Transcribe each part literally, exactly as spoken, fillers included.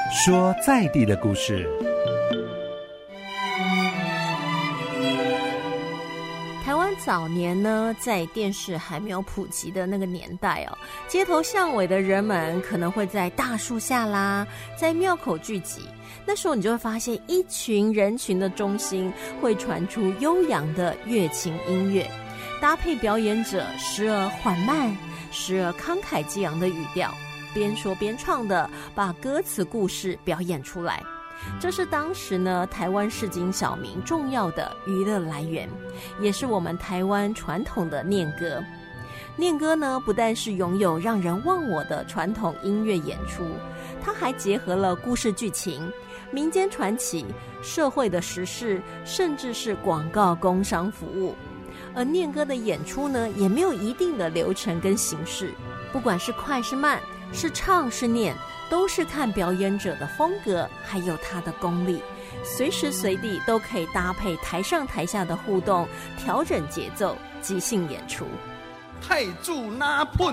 说在地的故事。 台湾早年呢，在电视还没有普及的那个年代哦，街头巷尾的人们可能会在大树下啦，在庙口聚集。那时候你就会发现，一群人群的中心会传出悠扬的乐琴音乐，搭配表演者时而缓慢，时而慷慨激昂的语调，边说边唱的把歌词故事表演出来。这是当时呢台湾市井小民重要的娱乐来源，也是我们台湾传统的念歌。念歌呢，不但是拥有让人忘我的传统音乐演出，它还结合了故事剧情、民间传奇、社会的时事，甚至是广告工商服务。而念歌的演出呢，也没有一定的流程跟形式，不管是快是慢，是唱是念，都是看表演者的风格还有他的功力，随时随地都可以搭配台上台下的互动，调整节奏，即兴演出。 太子哪喷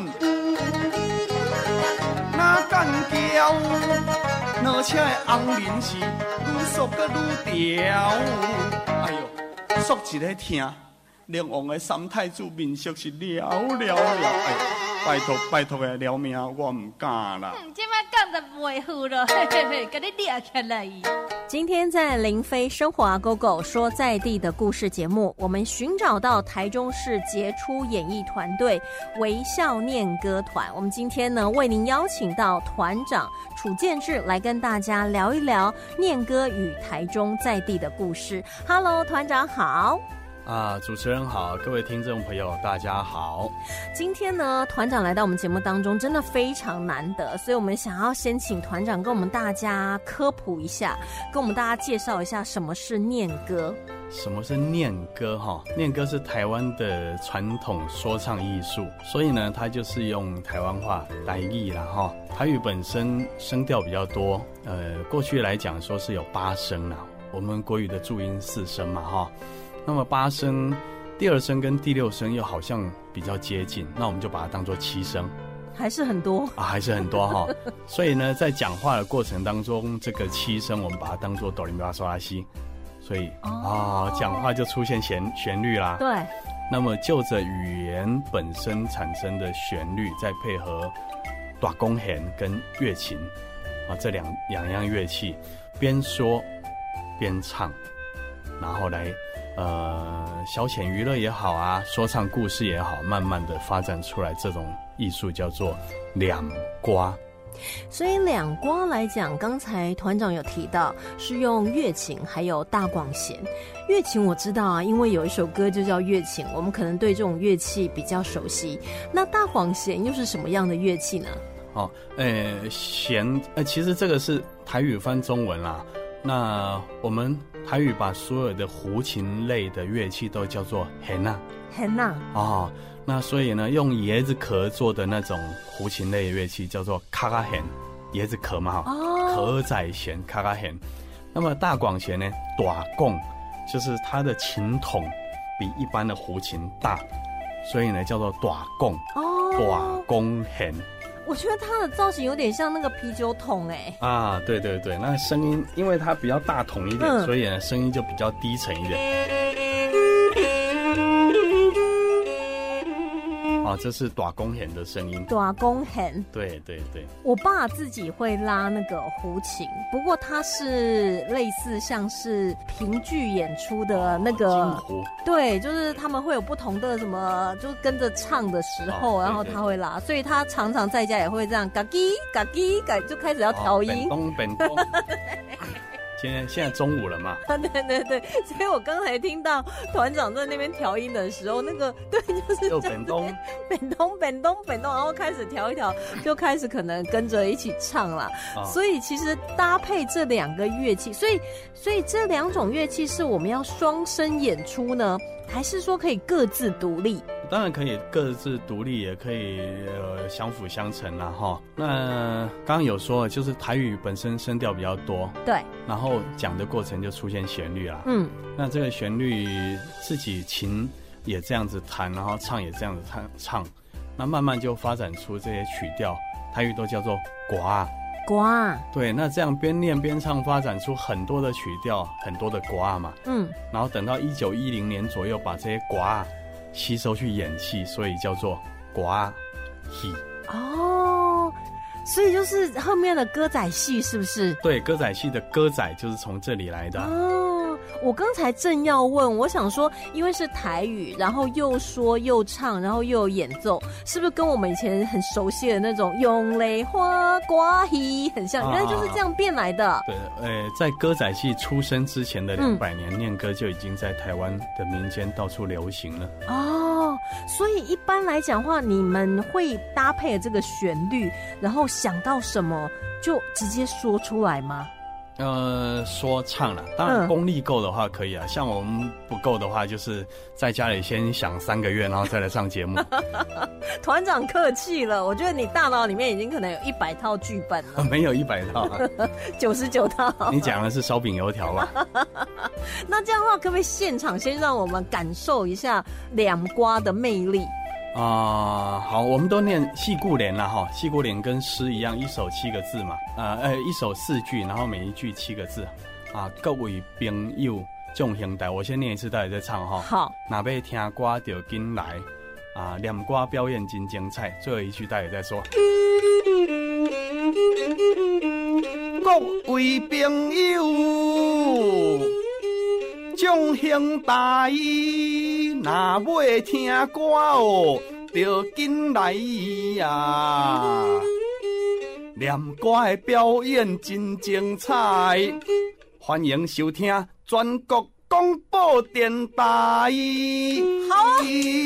哪干叫，而且的红面是愈缩阁愈调。哎呦，缩一个听，连王的三太子面色是了了了。哎拜托拜托的了命，我唔敢啦。 嗯，这摆讲得袂好了，嘿嘿嘿，给你抓起来。 今天在林飞生活啊 Go Go 说在地的故事节目，我们寻找到台中市杰出演艺团队微笑念歌团。我们今天呢，为您邀请到团长楚建志来跟大家聊一聊念歌与台中在地的故事。Hello， 团长好。 啊，主持人好，各位听众朋友大家好。 今天呢，团长来到我们节目当中真的非常难得，所以我们想要先请团长跟我们大家科普一下，跟我们大家介绍一下什么是念歌。 什么是念歌哈？念歌是台湾的传统说唱艺术，所以呢，它就是用台湾话台语啦哈。台语本身声调比较多，呃，过去来讲说是有八声啦，我们国语的注音四声嘛哈。那么八声，第二声跟第六声又好像比较接近，那我们就把它当作七声， 还是很多啊，还是很多哈。所以呢，在讲话的过程当中，这个七声我们把它当作哆来咪发嗦拉西，所以啊、哦，讲话就出现旋旋律啦。 对。 那么就着语言本身产生的旋律，再配合大弓弦跟乐琴啊这两两样乐器，边说边唱，然后来。呃，消遣娱乐也好啊，说唱故事也好，慢慢的发展出来这种艺术叫做两呱。 所以两呱来讲，刚才团长有提到是用乐琴还有大广弦。乐琴我知道啊，因为有一首歌就叫乐琴，我们可能对这种乐器比较熟悉。那大广弦又是什么样的乐器呢？ 哦，呃，弦，呃，其实这个是台语翻中文啦。那我们台语把所有的胡琴类的乐器都叫做弦啊， 弦啊， 哦，那所以呢，用椰子壳做的那种胡琴类的乐器叫做卡卡弦，椰子壳嘛，哦，壳仔弦，卡卡弦。那么大广弦呢，大拱，就是它的琴筒比一般的胡琴大，所以呢叫做大拱，哦，大拱弦。 我觉得它的造型有点像那个啤酒桶哎、 欸。啊，对对对，那声音因为它比较大桶一点，嗯、所以呢声音就比较低沉一点。啊，这是大弓弦的声音。 大弓弦。对对对。 我爸自己会拉那个胡琴，不过他是类似像是评剧演出的那个。 金胡。 对，就是他们会有不同的什么，就跟着唱的时候，哦、然后他会拉，所以他常常在家也会这样嘎叽嘎叽嘎，就开始要调音。 本东本东。现在现在中午了嘛？ 对对对，所以我刚才听到团长在那边调音的时候，那个对，就是就本东本东本东本东，然后开始调一调，就开始可能跟着一起唱了。哦、所以其实搭配这两个乐器，所以所以这两种乐器是我们要双声演出呢，还是说可以各自独立？ 当然可以各自独立，也可以呃相辅相成啦哈。那刚刚有说，就是台语本身声调比较多， 对， 然后讲的过程就出现旋律啦。嗯，那这个旋律自己琴也这样子弹，然后唱也这样子唱唱，那慢慢就发展出这些曲调，台语都叫做呱瓜， 对，那这样边念边唱，发展出很多的曲调，很多的瓜嘛。嗯，然后等到一九一零年左右，把这些瓜吸收去演戏，所以叫做瓜戏。 哦，所以就是后面的歌仔戏是不是？ 对，歌仔戏的歌仔就是从这里来的。 哦，我刚才正要问，我想说，因为是台语，然后又说又唱，然后又有演奏，是不是跟我们以前很熟悉的那种用雷花瓜戏很像？原来就是这样变来的。啊、 对，呃，在歌仔戏出生之前的两百年，嗯、念歌就已经在台湾的民间到处流行了。 哦，所以一般来讲话，你们会搭配这个旋律，然后想到什么就直接说出来吗？ 呃，说唱了，当然功力够的话可以啊。嗯、像我们不够的话，就是在家里先想三个月，然后再来上节目。 团长客气了，我觉得你大脑里面已经可能有一百套剧本了。 没有一百套， 九十九套。 你讲的是烧饼油条吧？ 那这样的话，可不可以现场先让我们感受一下两瓜的魅力？ 啊、呃，好，我们都念戏故联啦哈，戏故联跟诗一样，一首七个字嘛，呃呃，一首四句，然后每一句七个字，啊，各位朋友众兄弟，我先念一次，大家再唱哈。 好， 若要听歌就紧来，啊，念歌表演真精彩，最后一句大家再说。 各位朋友众兄弟，若要听歌哦，就紧来呀！念歌的表演真精彩，欢迎收听全国广播电台。 好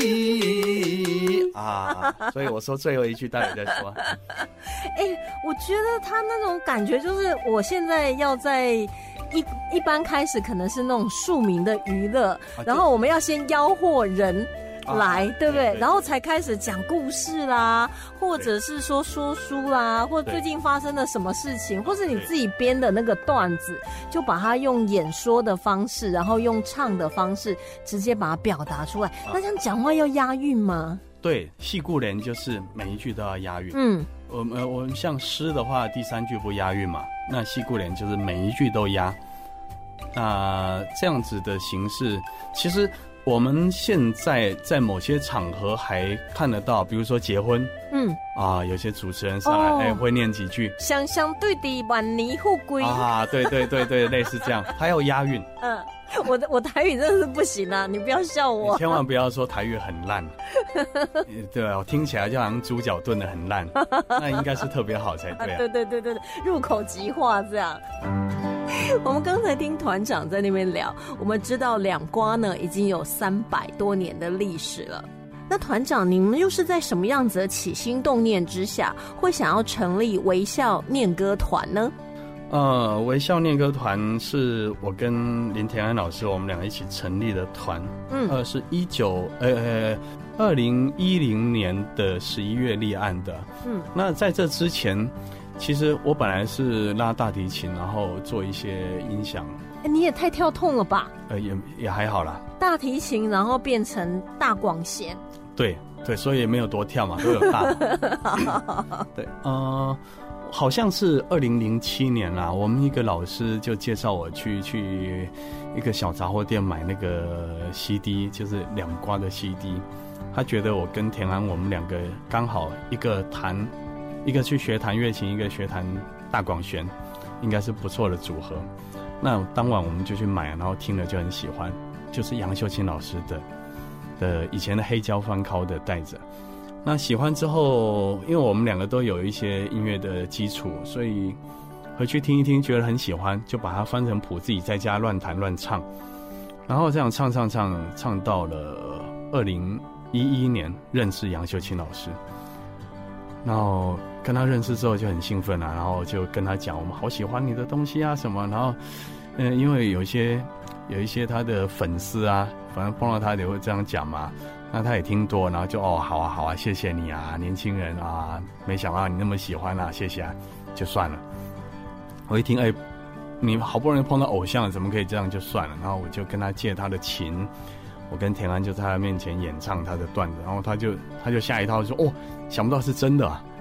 啊！所以我说最后一句，大家再说。 哎、欸，我觉得他那种感觉，就是我现在要在。一一般开始可能是那种庶民的娱乐，啊、然后我们要先吆喝人来，啊、对不对？对对，然后才开始讲故事啦，或者是说说书啦，或者最近发生了什么事情，或是你自己编的那个段子，就把它用演说的方式，然后用唱的方式，直接把它表达出来。啊、那这样讲话要押韵吗？ 对，戏故联就是每一句都要押韵。 嗯， 我们我们像诗的话，第三句不押韵嘛？那戏故联就是每一句都押。那这样子的形式，其实我们现在在某些场合还看得到，比如说结婚，嗯啊，有些主持人上来，哎、哦欸，会念几句， 想想对的万年富贵啊，对对对对，类似这样，还要押韵。 嗯，我的我台语真的是不行啊，你不要笑我， 你千万不要说台语很烂，对啊，我听起来就好像猪脚炖得很烂，那应该是特别好才对啊。 对对对对对，入口即化这样。我们刚才听团长在那边聊，我们知道两瓜呢已经有三百多年的历史了。那团长，你们又是在什么样子的起心动念之下，会想要成立微笑念歌团呢？ 呃，微笑念歌团是我跟林田安老师我们两个一起成立的团，嗯，呃，是一九呃二零一零年的十一月立案的，嗯，那在这之前。其实我本来是拉大提琴，然后做一些音响。 欸、你也太跳痛了吧？ 呃，也也还好啦。 大提琴，然后变成大广弦。 对对，所以也没有多跳嘛，都有大。对，呃，好像是二零零七年啦，我们一个老师就介绍我去去一个小杂货店买那个 C D， 就是两瓜的 C D。他觉得我跟田安我们两个刚好一个弹。一个去学弹乐琴，一个学弹大广弦，应该是不错的组合。那当晚我们就去买，然后听了就很喜欢，就是杨秀清老师的的以前的黑胶翻拷的带着。那喜欢之后，因为我们两个都有一些音乐的基础，所以回去听一听，觉得很喜欢，就把它翻成谱，自己在家乱弹乱唱。然后这样唱唱唱唱到了二零一一年，认识杨秀清老师。然后跟他认识之后就很兴奋啊，然后就跟他讲我们好喜欢你的东西啊什么，然后，嗯、呃，因为有一些有一些他的粉丝啊，反正碰到他也会这样讲嘛，那他也听多，然后就哦好啊好啊，谢谢你啊，年轻人啊，没想到你那么喜欢啊，谢谢啊，就算了。我一听，哎，你好不容易碰到偶像了，怎么可以这样就算了？然后我就跟他借他的琴。我跟田安就在他面前演唱他的段子，然后他就他就吓一跳说：“哦，想不到是真的啊！”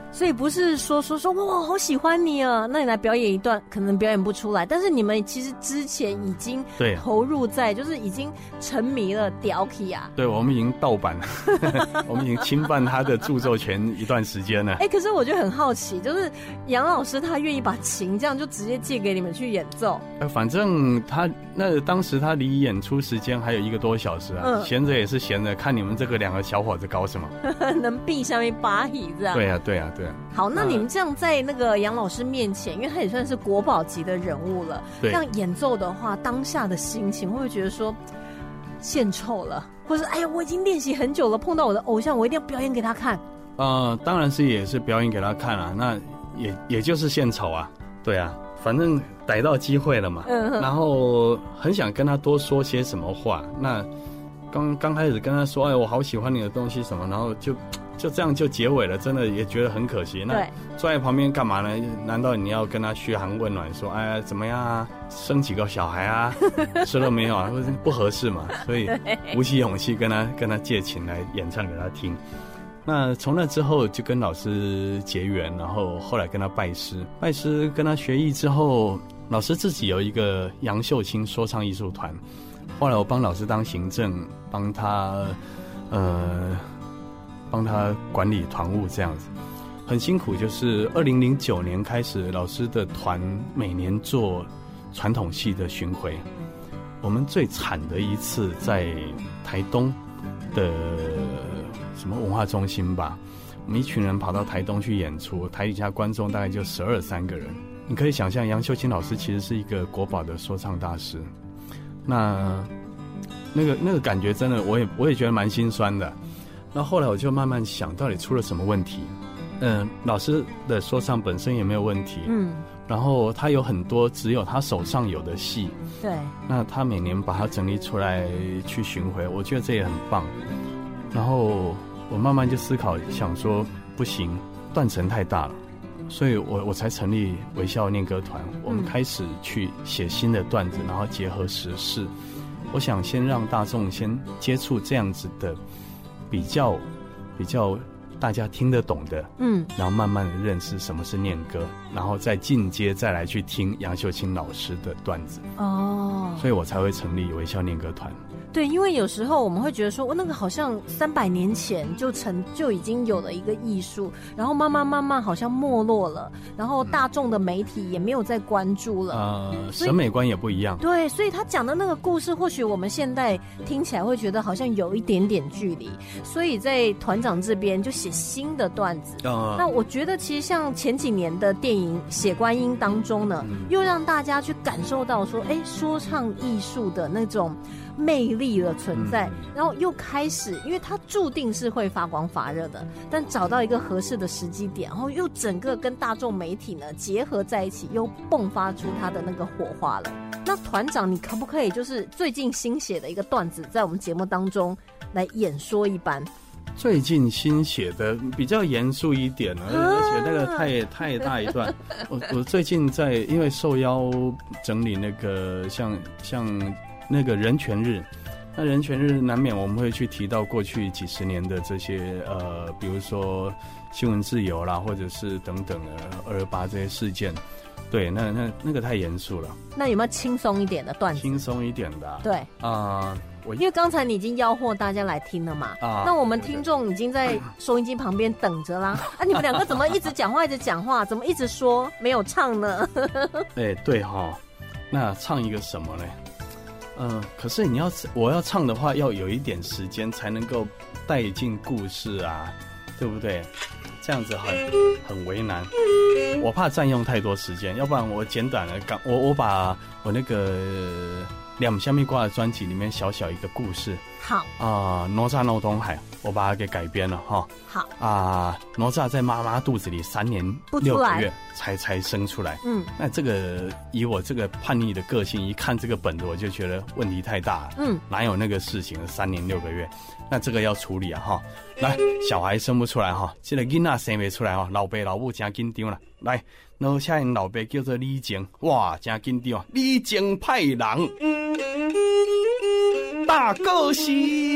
所以不是说说说哇好喜欢你啊，那你来表演一段可能表演不出来，但是你们其实之前已经投入在，就是已经沉迷了屌起啊。 对，我们已经盗版了，我们已经侵犯他的著作权一段时间了。 哎、欸，可是我就很好奇，就是杨老师他愿意把琴这样就直接借给你们去演奏？ 呃，反正他那当时他离演出时间还有一个多小时啊，闲、嗯、着也是闲着，看你们这个两个小伙子搞什么， 能闭上面把戏这样。 对啊，对啊，对啊。 好，那你们这样在那个杨老师面前，因为他也算是国宝级的人物了，这样演奏的话，当下的心情会不会觉得说献丑了，或是哎呀我已经练习很久了，碰到我的偶像，我一定要表演给他看？ 呃，当然是也是表演给他看啊，那也也就是献丑啊，对啊，反正逮到机会了嘛，嗯，然后很想跟他多说些什么话，那刚刚开始跟他说，哎，我好喜欢你的东西什么，然后就。就这样就结尾了，真的也觉得很可惜。那坐在旁边干嘛呢？难道你要跟他嘘寒问暖，说哎怎么样啊，生几个小孩啊，吃了没有啊？不合适嘛，所以鼓起勇气跟他跟他借琴来演唱给他听。那从那之后就跟老师结缘，然后后来跟他拜师，拜师跟他学艺之后，老师自己有一个杨秀清说唱艺术团，后来我帮老师当行政，帮他呃。帮他管理团务这样子，很辛苦。就是二零零九年开始，老师的团每年做传统戏的巡回。我们最惨的一次在台东的什么文化中心吧，我们一群人跑到台东去演出，台底下观众大概就十二三个人。你可以想象，杨秀清老师其实是一个国宝的说唱大师。那那个那个感觉真的，我也我也觉得蛮心酸的。那后来我就慢慢想，到底出了什么问题？嗯、呃，老师的说唱本身也没有问题，嗯，然后他有很多只有他手上有的戏， 对， 那他每年把它整理出来去巡回，我觉得这也很棒。然后我慢慢就思考，想说不行，断层太大了，所以我我才成立微笑念歌团，我们开始去写新的段子，然后结合时事。我想先让大众先接触这样子的。比较比较大家听得懂的，嗯，然后慢慢的认识什么是念歌，然后再进阶再来去听杨秀清老师的段子哦，所以我才会成立微笑念歌团。 对，因为有时候我们会觉得说，我那个好像三百年前就成就已经有了一个艺术，然后慢慢慢慢好像没落了，然后大众的媒体也没有再关注了， 呃，审美观也不一样。 对，所以他讲的那个故事，或许我们现在听起来会觉得好像有一点点距离，所以在团长这边就写新的段子。呃、那我觉得其实像前几年的电影《血观音》当中呢，嗯、又让大家去感受到说，哎，说唱艺术的那种魅力的存在，然后又开始，因为它注定是会发光发热的，但找到一个合适的时机点，然后又整个跟大众媒体呢结合在一起，又迸发出它的那个火花了。那团长，你可不可以就是最近新写的一个段子，在我们节目当中来演说一番？ 最近新写的比较严肃一点了，而且那个太太大一段。我我最近在因为受邀整理那个像像那个人权日。那人权日难免我们会去提到过去几十年的这些呃，比如说新闻自由啦，或者是等等的二二八这些事件。对，那那那个太严肃了。 那有没有轻松一点的段子？ 轻松一点的、啊。 对啊、 呃，我因为刚才你已经吆喝大家来听了嘛，啊，那我们听众已经在收音机旁边等着啦。啊，你们两个怎么一直讲话一直讲话，怎么一直说没有唱呢？ 哎，对哈，那唱一个什么呢？嗯、呃，可是你要我要唱的话，要有一点时间才能够带进故事啊，对不对？这样子很很为难，我怕占用太多时间，要不然我简短的刚我我把我那个两虾米瓜的专辑里面小小一个故事， 好啊，哪吒闹东海，我把它给改编了哈。 好啊，哪吒在妈妈肚子里三年六个月才才生出来，嗯，那这个以我这个叛逆的个性，一看这个本子我就觉得问题太大了，嗯，哪有那个事情三年六个月？那这个要处理啊哈。来，小孩生不出来哈，这个囡仔生不出来哈，老爸老母真紧张啦。来，然后下人老爸叫做李靖，哇，真紧张，李靖派人。大哥是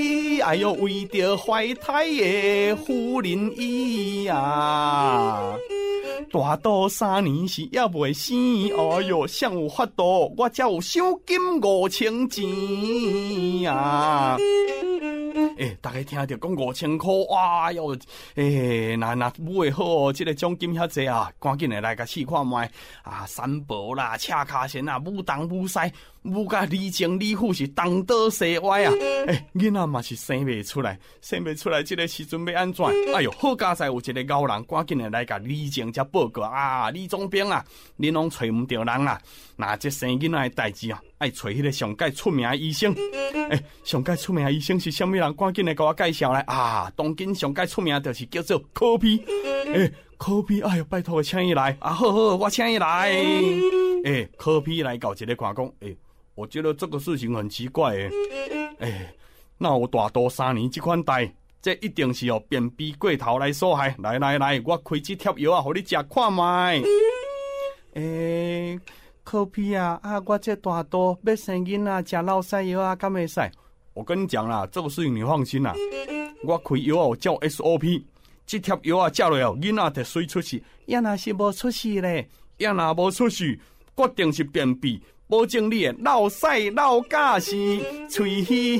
哎呦，为着怀胎的夫人伊啊，大肚三年是也未生，哎呦，谁有法度？我才有赏金五千钱啊！诶、欸，大家听到讲五千块，哇哟！诶、欸，那那舞会好哦，这个奖金遐济啊，赶紧的来甲试看卖啊！三步啦，恰卡线啊，舞东舞西，舞甲李正李虎是东倒西歪啊！诶、欸，囡仔嘛是生袂出来，生袂出来，这个时阵要安怎？哎哟，好佳哉有一个高人，赶紧的来甲李正才报告啊！李总兵啊，恁拢找唔到人啦！那这生囡仔的代志啊，爱找迄个上界出名的医生。诶、欸，上界出名的医生是啥物人？赶紧来给我介绍来啊！当今上界出名就是叫做柯 P。诶、欸，柯 P， 哎呦，拜托请伊来啊！好好，我请伊来。诶、欸，柯 P 来搞一个看讲，诶、欸，我觉得这个事情很奇怪诶。诶、欸，那我大肚三年这款代，这一定是哦便秘过头来所害。来来来，我开这贴药啊，互你食看卖。诶、欸。柯 P 啊啊！我这大肚要生囡仔，吃老塞药啊，敢会使？我跟你讲啦，这个事情你放心啦。我开药啊有照 S O P， 这贴药啊食落后，囡仔就水出事。要若是无出事咧，要若无出事，决定是便秘，保证你的老塞老假是吹嘻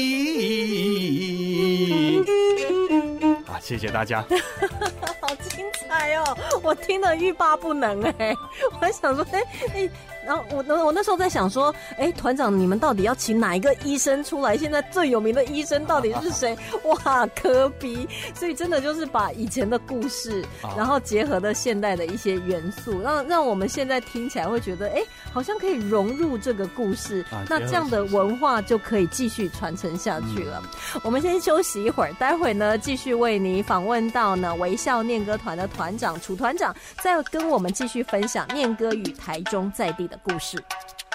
嘻。啊，谢谢大家。 好精彩哦！我听得欲罢不能哎，我还想说，哎、欸、哎，然后我我那时候在想说，哎、欸，团长你们到底要请哪一个医生出来？现在最有名的医生到底是谁？哇，柯 P！ 所以真的就是把以前的故事，然后结合了现代的一些元素，让让我们现在听起来会觉得，哎、欸，好像可以融入这个故事，啊、那这样的文化就可以继续传承下去了。嗯、我们先休息一会儿，待会呢继续为你访问到呢微笑念歌团的团长楚团长，再跟我们继续分享念歌与台中在地的故事。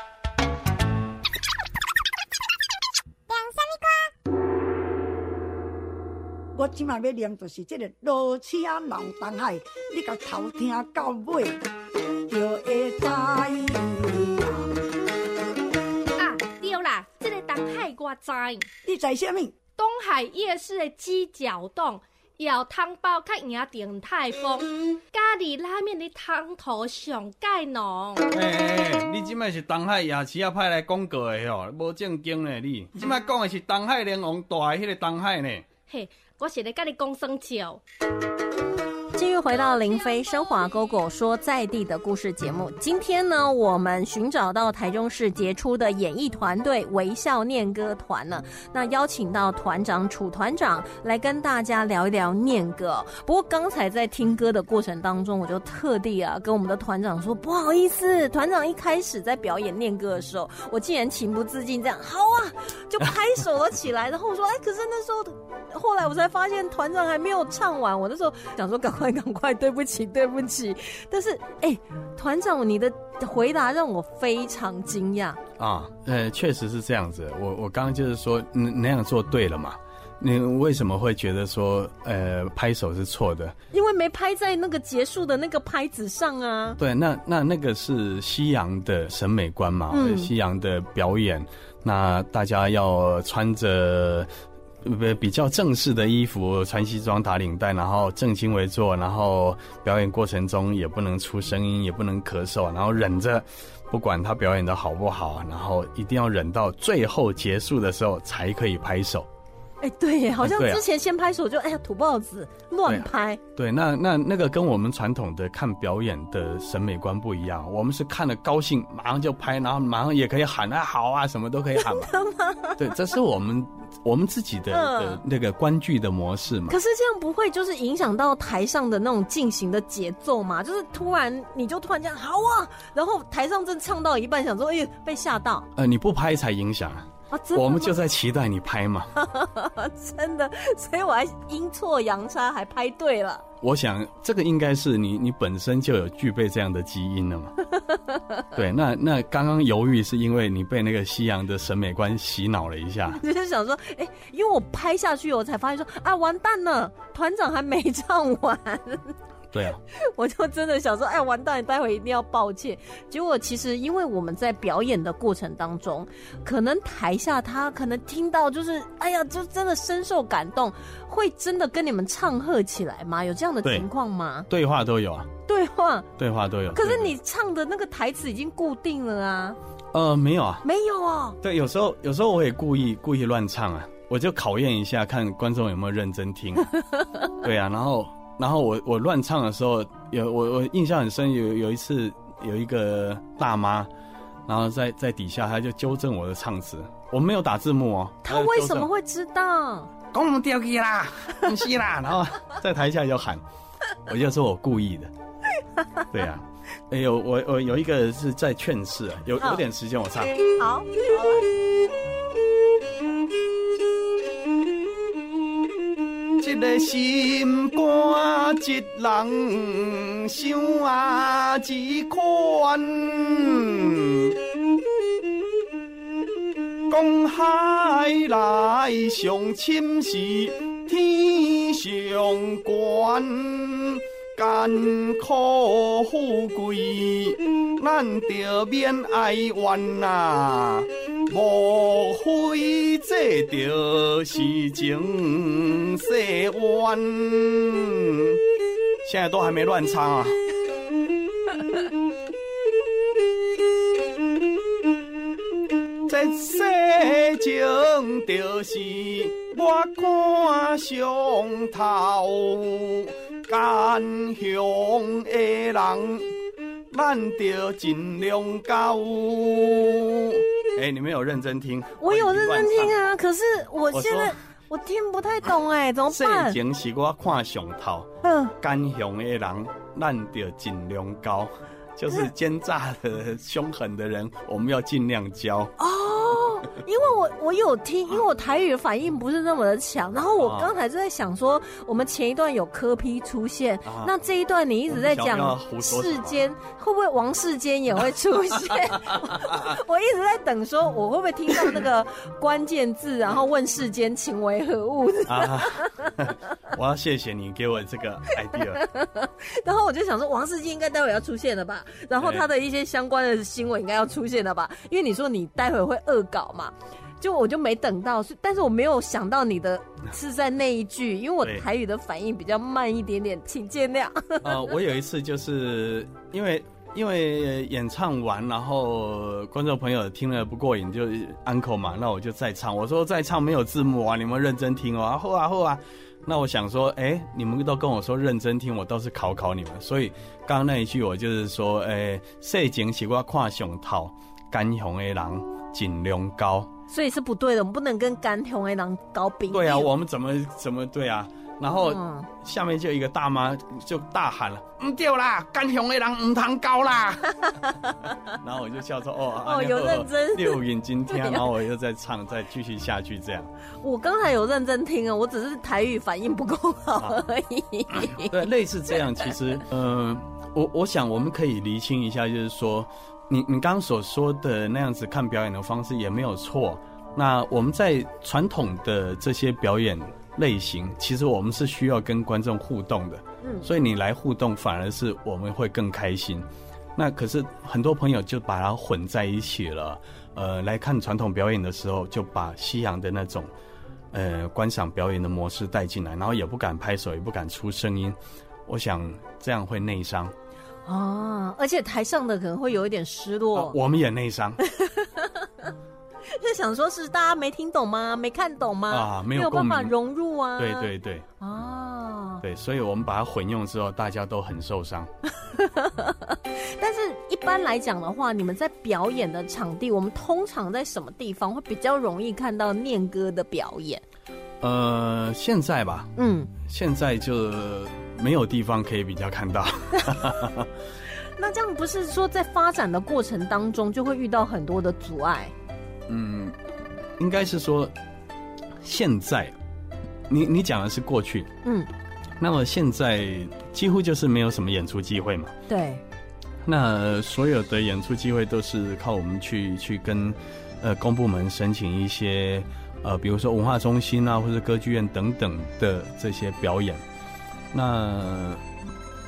我即马要念就是这个老车老东海，你甲头听到尾就会知。啊， 对啦，这个东海我知。 你知啥物？ 东海夜市的鸡脚冻。要汤包较赢鼎泰丰，咖喱拉面的汤头上盖浓。 哎哎哎，你即摆是东海夜市啊派来广告的吼，无正经呢你。即摆讲的是东海联王大的迄个东海呢。 嘿，我是咧甲你讲生笑。 继续回到林飞生华狗狗说在地的故事节目，今天呢，我们寻找到台中市杰出的演艺团队微笑念歌团呢，那邀请到团长楚团长来跟大家聊一聊念歌。不过刚才在听歌的过程当中，我就特地啊跟我们的团长说，不好意思，团长一开始在表演念歌的时候，我竟然情不自禁这样，好啊，就拍手了起来。然后我说，哎，可是那时候，后来我才发现团长还没有唱完，我那时候想说，赶快。赶快，对不起，对不起。但是，哎、欸，团长，你的回答让我非常惊讶啊。呃，确实是这样子。我我刚刚就是说，那那样做对了嘛？你为什么会觉得说，呃，拍手是错的？ 因为没拍在那个结束的那个拍子上啊。 对，那那那个是西洋的审美观嘛，嗯、西洋的表演，那大家要穿着。比较正式的衣服，穿西装打领带，然后正襟危坐，然后表演过程中也不能出声音，也不能咳嗽，然后忍着，不管他表演的好不好，然后一定要忍到最后结束的时候才可以拍手。 哎、欸，对耶，好像之前先拍手就、哎呀土包子乱拍。 对，对那那那个跟我们传统的看表演的审美观不一样，我们是看了高兴马上就拍，然后马上也可以喊啊好啊，什么都可以喊嘛。真的吗？对，这是我们我们自己的、嗯、的那个观剧的模式嘛。 可是这样不会就是影响到台上的那种进行的节奏嘛？就是突然你就突然这样好啊，然后台上正唱到一半，想说哎呀被吓到。 呃，你不拍才影响。啊、我们就在期待你拍嘛。 真的，所以我还阴错阳差还拍对了。 我想这个应该是你你本身就有具备这样的基因了嘛。对，那那刚刚犹豫是因为你被那个西洋的审美观洗脑了一下。 就是想说，哎、欸，因为我拍下去我才发现说啊完蛋了，团长还没唱完。 对啊， 我就真的想说，哎，完蛋，待会一定要抱歉。结果其实因为我们在表演的过程当中，可能台下他可能听到就是，哎呀，就真的深受感动，会真的跟你们唱和起来吗？有这样的情况吗？ 对话都有啊， 对话， 对话都有。 可是你唱的那个台词已经固定了啊。 呃，没有啊， 没有啊。 对，有时候有时候我也故意故意乱唱啊，我就考验一下，看观众有没有认真听。对啊，然后然后我我乱唱的时候，有我我印象很深，有有一次有一个大妈，然后在在底下，她就纠正我的唱词，我没有打字幕哦。 她为什么会知道？ 讲我们掉去啦，不是啦，然后在台下就喊，我就说我故意的。对啊。哎呦，我我有一个是在劝世啊，有有点时间我唱。 好，好一个心肝一人想啊一款，讲海来上深是天上观。艰苦富贵，咱着免哀怨呐，无非这就是情世缘。现在都还没乱唱啊。这世情就是我看上头。甘乡的人，咱得尽量教。 哎、欸，你们有认真听？ 我有认真听啊，可是我现在 我, 我听不太懂哎、欸，怎么办？ 事情是我看上头，嗯，甘乡的人，咱得尽量教，就是奸诈的、凶狠的人，我们要尽量教。 哦，因为我我有听，因为我台语的反应不是那么的强，然后我刚才就在想说，我们前一段有柯 P 出现，啊、那这一段你一直在讲世间，会不会王世坚也会出现？我一直在等说，我会不会听到那个关键字，然后问世间情为何物？啊， 我要谢谢你给我这个 idea。 然后我就想说，王世坚应该待会要出现了吧？然后他的一些相关的新闻应该要出现了吧？因为你说你待会会恶搞嘛，就我就没等到，但是我没有想到你的是在那一句，因为我台语的反应比较慢一点点，请见谅。 呃，我有一次就是因为因为演唱完，然后观众朋友听了不过瘾，就 uncle 嘛，那我就再唱。我说再唱没有字幕啊，你们认真听哦。好啊好啊。那我想说，哎、欸，你们都跟我说认真听，我倒是考考你们。所以刚刚那一句我就是说，哎、欸，事情是我看上头，甘乡的人尽量教。 所以是不对的，我们不能跟甘乡的人搞比。 对啊，我们怎么怎么对啊？然后、嗯、下面就一个大妈就大喊了：“唔对啦，甘乡的人唔通教啦！”然后我就笑说：“哦， 哦，有认真， 六眼今天。”然后我又在唱，再继续下去这样。 我刚才有认真听啊，我只是台语反应不够好而已。 啊、对，类似这样，其实，嗯、呃，我我想我们可以厘清一下，就是说，你你刚刚所说的那样子看表演的方式也没有错。那我们在传统的这些表演类型，其实我们是需要跟观众互动的，嗯，所以你来互动反而是我们会更开心。那可是很多朋友就把它混在一起了，呃，来看传统表演的时候，就把西洋的那种呃观赏表演的模式带进来，然后也不敢拍手，也不敢出声音，我想这样会内伤。 哦，而且台上的可能会有一点失落， 哦、我们也内伤。 就想说是大家没听懂吗？没看懂吗？ 啊，没有没有办法融入啊。 对对对。 哦。 对，所以我们把它混用之后，大家都很受伤。 但是一般来讲的话，你们在表演的场地，我们通常在什么地方会比较容易看到念歌的表演？ 呃，现在吧，嗯，现在就没有地方可以比较看到。 那这样不是说在发展的过程当中就会遇到很多的阻碍？ 嗯，应该是说，现在，你你讲的是过去，嗯，那么现在几乎就是没有什么演出机会嘛， 对， 那所有的演出机会都是靠我们去去跟呃公部门申请一些呃，比如说文化中心啊，或者歌剧院等等的这些表演，那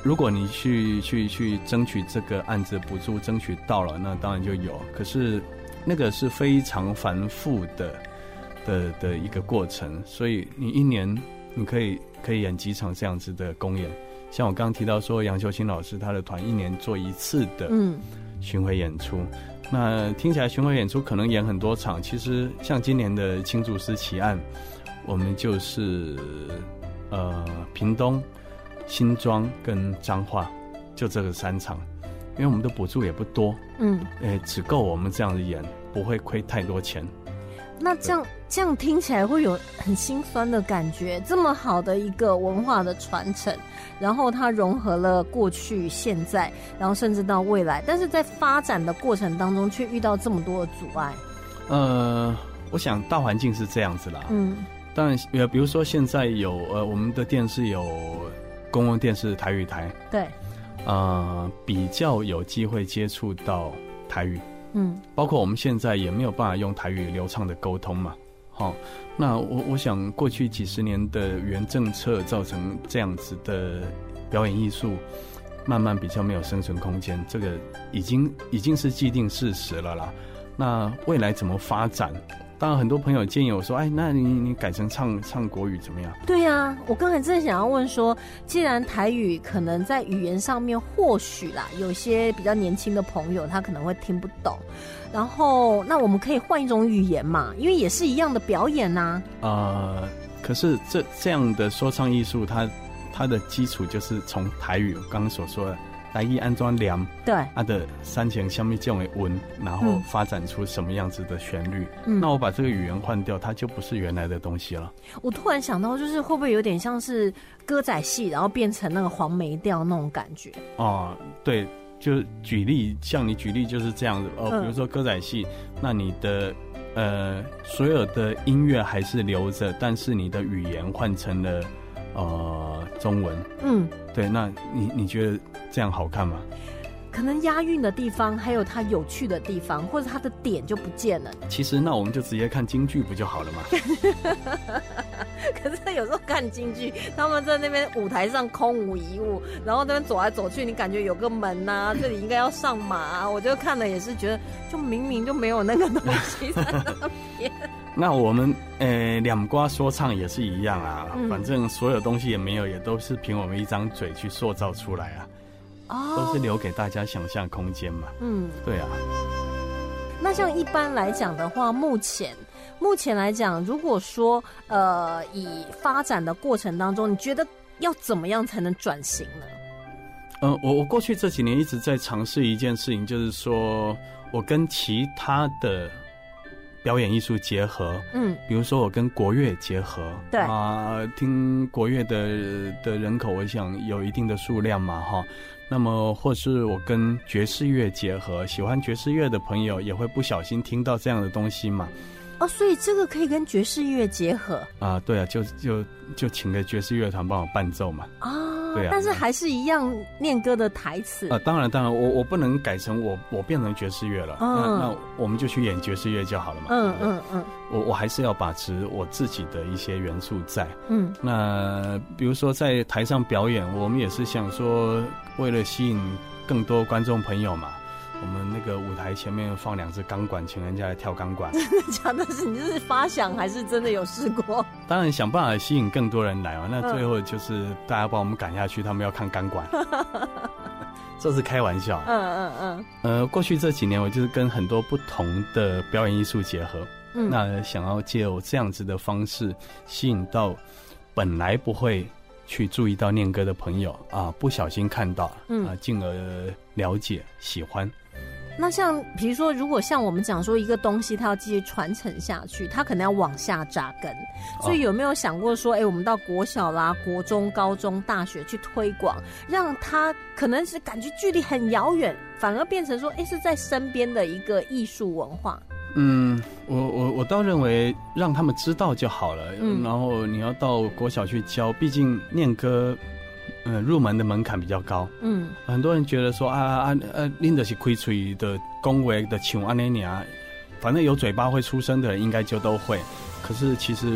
如果你去去去争取这个案子补助，争取到了，那当然就有。可是那个是非常繁复的的的一个过程，所以你一年你可以可以演几场这样子的公演。像我刚刚提到说，杨秀清老师他的团一年做一次的巡回演出，嗯、那听起来巡回演出可能演很多场，其实像今年的青竹丝奇案，我们就是呃屏东、新庄跟彰化，就这个三场，因为我们的补助也不多，嗯，诶，只够我们这样子演，不会亏太多钱。 那这样这样听起来会有很心酸的感觉，这么好的一个文化的传承，然后它融合了过去、现在，然后甚至到未来，但是在发展的过程当中却遇到这么多的阻碍。 呃，我想大环境是这样子啦，嗯，当然，呃，比如说现在有呃，我们的电视有公共电视台语台， 对， 呃，比较有机会接触到台语。嗯，包括我们现在也没有办法用台语流畅的沟通嘛，好、哦，那我我想过去几十年的语言政策造成这样子的表演艺术慢慢比较没有生存空间，这个已经已经是既定事实了啦。那未来怎么发展？当然很多朋友建议我说，哎，那你你改成唱唱国语怎么样？ 对啊，我刚才真的想要问说，既然台语可能在语言上面或许啦，有些比较年轻的朋友他可能会听不懂，然后那我们可以换一种语言嘛，因为也是一样的表演啊。 呃，可是这这样的说唱艺术，它它的基础就是从台语刚刚所说的台语安怎念， 对， 它的三前什么这种的文，然后发展出什么样子的旋律。嗯，那我把这个语言换掉，它就不是原来的东西了。 我突然想到，就是会不会有点像是歌仔戏，然后变成那个黄梅调那种感觉？ 哦，对，就举例，像你举例就是这样子哦。比如说歌仔戏，嗯、那你的呃所有的音乐还是留着，但是你的语言换成了呃中文。嗯，对，那你你觉得这样好看吗？ 可能押韵的地方，还有它有趣的地方，或者它的点就不见了。 其实那我们就直接看京剧不就好了吗？ 可是有时候看京剧，他们在那边舞台上空无一物，然后那边走来走去，你感觉有个门啊，这里应该要上马啊，我就看了也是觉得，就明明就没有那个东西在那边。 那我们呃两瓜说唱也是一样啊，嗯、反正所有东西也没有，也都是凭我们一张嘴去塑造出来啊。哦，都是留给大家想象空间嘛。嗯，对啊。 那像一般来讲的话，目前目前来讲，如果说呃以发展的过程当中，你觉得要怎么样才能转型呢？ 呃，我我过去这几年一直在尝试一件事情，就是说我跟其他的表演艺术结合，嗯，比如说我跟国乐结合， 对啊、呃，听国乐的的人口，我想有一定的数量嘛，哈。那么，或是我跟爵士乐结合，喜欢爵士乐的朋友也会不小心听到这样的东西嘛。 哦，所以这个可以跟爵士乐结合啊？对啊，就就就请个爵士乐团帮我伴奏嘛。 啊，对啊，但是还是一样念歌的台词啊。当然，当然，我我不能改成我我变成爵士乐了，嗯、那那我们就去演爵士乐就好了嘛。嗯嗯嗯，我我还是要把持我自己的一些元素在。嗯，那比如说在台上表演，我们也是想说，为了吸引更多观众朋友嘛。我们那个舞台前面放两只钢管，请人家来跳钢管。 真的假的？是你这是发想还是真的有试过？ 当然想办法吸引更多人来嘛。那最后就是大家把我们赶下去，他们要看钢管。这是开玩笑。嗯嗯嗯。呃，过去这几年我就是跟很多不同的表演艺术结合，嗯，那想要借由这样子的方式吸引到本来不会去注意到念歌的朋友啊，不小心看到，嗯啊，进而了解喜欢。 那像比如说，如果像我们讲说一个东西它要继续传承下去，它可能要往下扎根，所以有没有想过说，哎、欸，我们到国小啦、国中、高中、大学去推广，让它可能是感觉距离很遥远，反而变成说，哎、欸，是在身边的一个艺术文化。 嗯，我我我倒认为让他们知道就好了，嗯，然后你要到国小去教，毕竟念歌。嗯，入门的门槛比较高。嗯，很多人觉得说啊啊啊，拎得起开嘴的恭维的唱安尼尔，反正有嘴巴会出声的人应该就都会。可是其实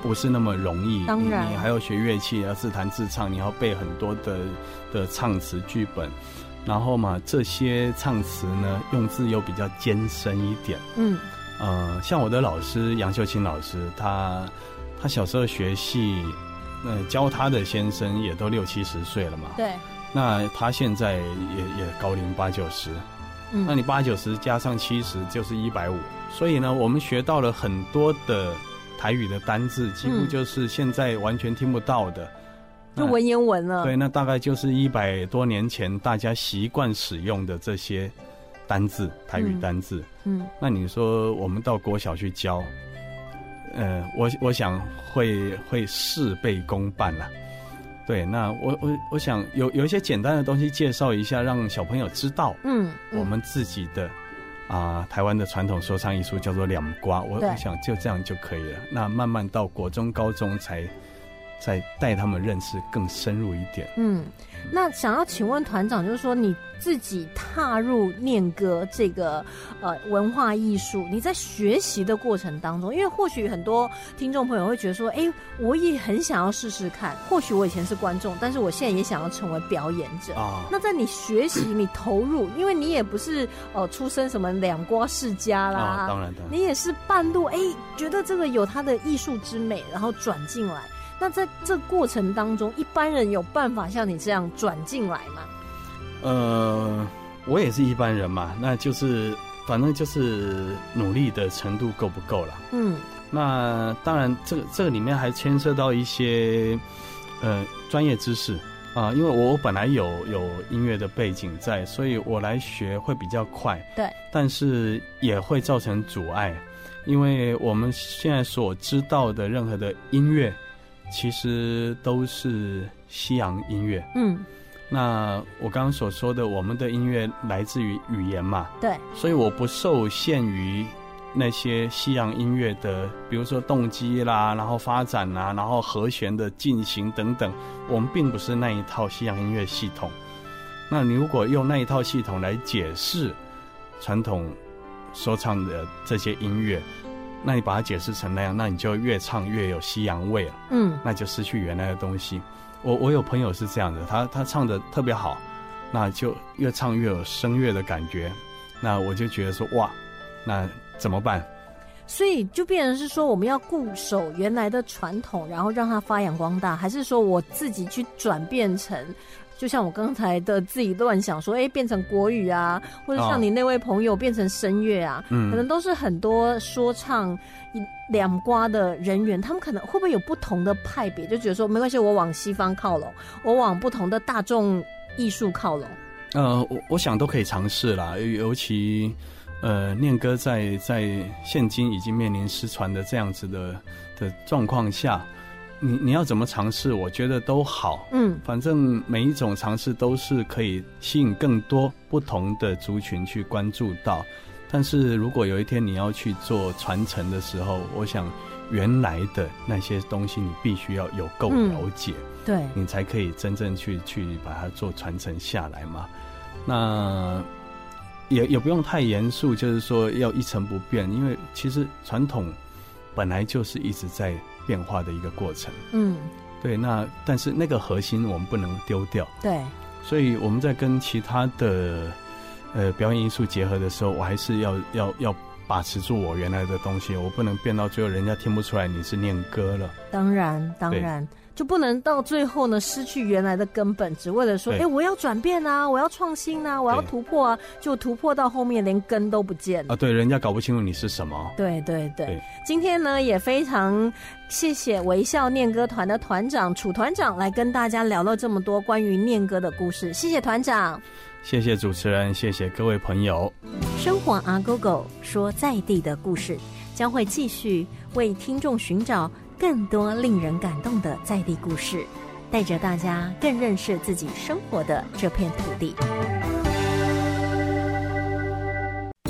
不是那么容易。 当然， 你还要学乐器，要自弹自唱，你要背很多的的唱词剧本。然后嘛，这些唱词呢，用字又比较艰深一点。嗯，呃，像我的老师杨秀清老师，他他小时候学戏，呃，教他的先生也都六七十岁了嘛。 对。 那他现在也也高龄八九十，嗯，那你八九十加上七十就是一百五，所以呢，我们学到了很多的台语的单字，几乎就是现在完全听不到的。 就文言文了。 对，那大概就是一百多年前大家习惯使用的这些单字，台语单字。嗯，嗯那你说我们到国小去教，呃，我我想会会事倍功半啦。对，那我我我想有有一些简单的东西介绍一下，让小朋友知道，嗯，嗯我们自己的啊、呃、台湾的传统说唱艺术叫做两瓜，我我想就这样就可以了。那慢慢到国中、高中才。再带他们认识更深入一点。嗯， 那想要请问团长，就是说你自己踏入念歌这个呃文化艺术，你在学习的过程当中，因为或许很多听众朋友会觉得说，哎，我也很想要试试看。或许我以前是观众，但是我现在也想要成为表演者啊。那在你学习、你投入，因为你也不是呃出身什么两瓜世家啦， 啊、当然当然， 你也是半路哎觉得这个有它的艺术之美，然后转进来。那在这过程当中，一般人有办法像你这样转进来吗？ 呃，我也是一般人嘛，那就是反正就是努力的程度够不够了。嗯，那当然，这个这个里面还牵涉到一些呃专业知识啊、呃，因为我本来有有音乐的背景在，所以我来学会比较快。 对， 但是也会造成阻碍，因为我们现在所知道的任何的音乐。其实都是西洋音乐，嗯，那我刚刚所说的，我们的音乐来自于语言嘛， 对， 所以我不受限于那些西洋音乐的，比如说动机啦，然后发展啦，然后和弦的进行等等，我们并不是那一套西洋音乐系统。那你如果用那一套系统来解释传统说唱的这些音乐，那你把它解释成那样，那你就越唱越有西洋味了，嗯，那就失去原来的东西。我我有朋友是这样的，他他唱的特别好，那就越唱越有声乐的感觉，那我就觉得说哇，那怎么办？ 所以就变成是说，我们要固守原来的传统，然后让它发扬光大，还是说我自己去转变成？就像我刚才的自己乱想说，哎，变成国语啊，或者像你那位朋友变成声乐啊，嗯，可能都是很多说唱两瓜的人员，他们可能会不会有不同的派别，就觉得说没关系，我往西方靠拢，我往不同的大众艺术靠拢。 呃，我我想都可以尝试啦，尤其呃，念歌在在现今已经面临失传的这样子的的状况下。你你要怎么尝试？我觉得都好，嗯，反正每一种尝试都是可以吸引更多不同的族群去关注到。但是如果有一天你要去做传承的时候，我想原来的那些东西你必须要有够了解，嗯、对，你才可以真正去去把它做传承下来嘛。那也也不用太严肃，就是说要一成不变，因为其实传统本来就是一直在变化的一个过程，嗯，对，那但是那个核心我们不能丢掉， 对， 所以我们在跟其他的呃表演艺术结合的时候，我还是要要要把持住我原来的东西，我不能变到最后人家听不出来你是念歌了。 当然，当然。就不能到最后呢失去原来的根本，只为了说，哎，我要转变啊，我要创新啊，我要突破啊，就突破到后面连根都不见了啊！对，人家搞不清楚你是什么。 对对 对, 对，今天呢也非常谢谢微笑念歌团的团长楚团长来跟大家聊了这么多关于念歌的故事，谢谢团长， 谢谢主持人，谢谢各位朋友。 生活阿狗狗说在地的故事将会继续为听众寻找更多令人感动的在地故事，带着大家更认识自己生活的这片土地。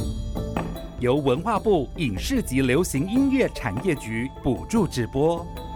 由文化部影视及流行音乐产业局补助直播。